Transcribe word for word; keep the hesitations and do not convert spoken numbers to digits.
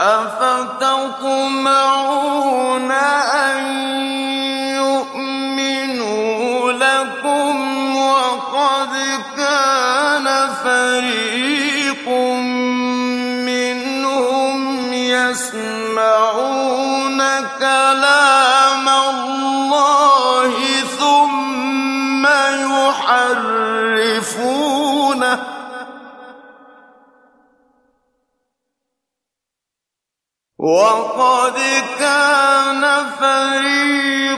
أَفَتَطْمَعُونَ أَن يُؤْمِنُوا لَكُمْ وَقَدْ كَانَ فَرِيقٌ مِّنْهُمْ يَسْمَعُونَ كَلَامَ اللَّهِ ثُمَّ يُحَرِّفُونَهُ وَقَدْ كَانَ فَرِيقٌ